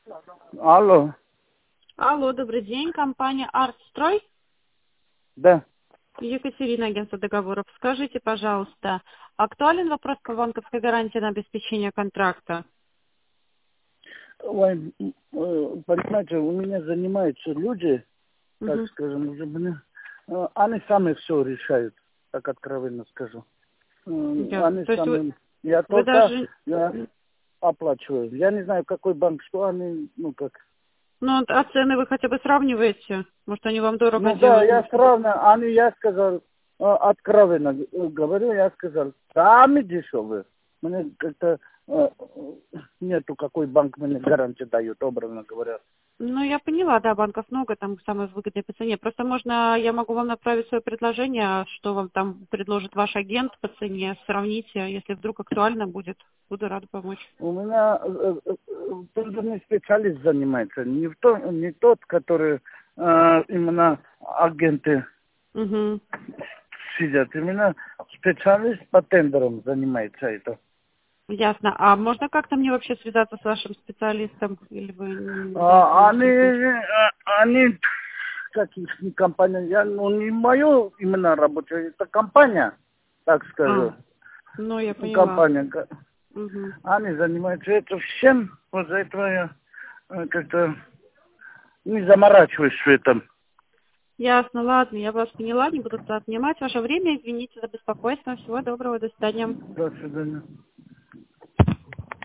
Алло, Алло, добрый день. Компания «Артстрой». да. Екатерина, агентство договоров. Скажите, пожалуйста, актуален вопрос по банковской гарантии на обеспечение контракта? Ой, понимаете, у меня занимаются люди, так Мгм. скажем, они сами все решают, так откровенно скажу. Ясно. Они То есть сами, я вы только даже... я оплачиваю. Я не знаю, какой банк, что они, ну как. Ну, а цены вы хотя бы сравниваете? Может, они вам дорого Ну да, делают? я сравниваю, я сказал, откровенно говорю, я сказал, сами дешевые. Мне как-то нету, какой банк мне гарантию дает, образно говоря. Ну, я поняла, да, банков много, там самые выгодные по цене. Просто можно, я могу вам направить свое предложение, что вам там предложит ваш агент по цене, сравните, если вдруг актуально будет. Буду рада помочь. У меня тендерный специалист занимается, не тот, который именно агенты Угу. сидят. Именно специалист по тендерам занимается это. Ясно. А можно как-то мне вообще связаться с вашим специалистом? Или вы за это не интересуетесь? Они, как их компания, не мою именно работу, это компания, так А, скажу. ну я поняла. Компания. Угу. Они занимаются этим всем, вот за этого я как-то не заморачиваюсь в этом. Ясно, ладно, я вас поняла, не буду отнимать ваше время. Извините за беспокойство. Всего доброго, до свидания. До свидания.